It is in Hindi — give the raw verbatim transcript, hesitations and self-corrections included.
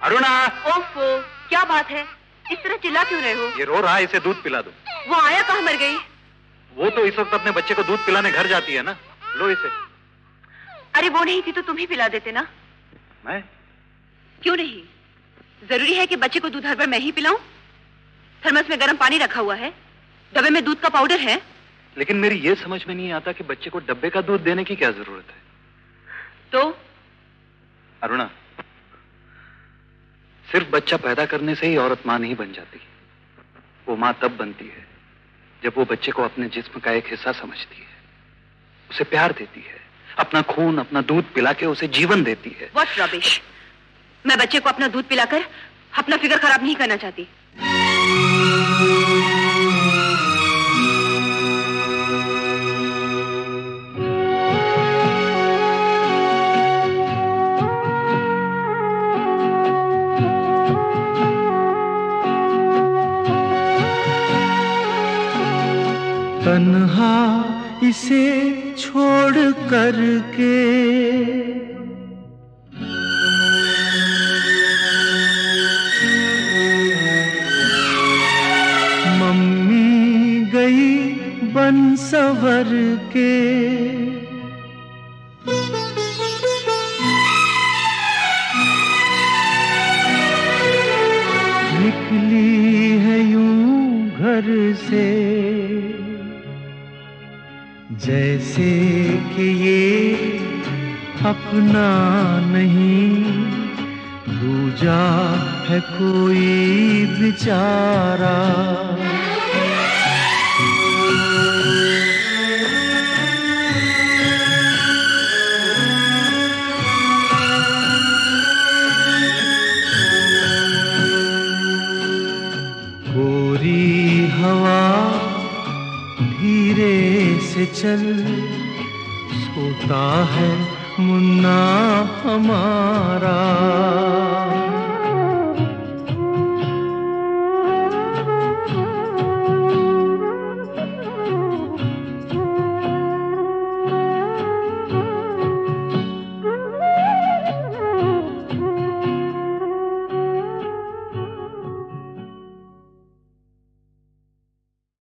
अरुणा! ओफो, क्या बात है? इस तरह चिल्ला क्यों रहे हो? ये रो रहा है, इसे दूध पिला दो। वो आया कहाँ मर गई? वो तो इस वक्त अपने बच्चे को दूध पिलाने घर जाती है ना। लो इसे। अरे वो नहीं थी तो तुम ही पिला देते ना। मैं? क्यों नहीं? जरूरी है कि बच्चे को दूध हर बार मैं ही पिलाऊं? थर्मस में गर्म पानी रखा हुआ है, डब्बे में दूध का पाउडर है। लेकिन मेरी ये समझ में नहीं आता कि बच्चे को डब्बे का दूध देने की क्या जरूरत है। तो अरुणा, सिर्फ बच्चा पैदा करने से ही औरत मां नहीं बन जाती। वो मां तब बनती है जब वो बच्चे को अपने जिस्म का एक हिस्सा समझती है, उसे प्यार देती है, अपना खून, अपना दूध पिला के उसे जीवन देती है। What rubbish! मैं बच्चे को अपना दूध पिलाकर अपना फिगर खराब नहीं करना चाहती। तन्हा इसे छोड़ कर के मम्मी गई बन संवर के। निकली है यूं घर से जैसे कि ये अपना नहीं, दूजा है कोई बेचारा। गोरी हवा धीरे से चल, सोता है मुन्ना हमारा।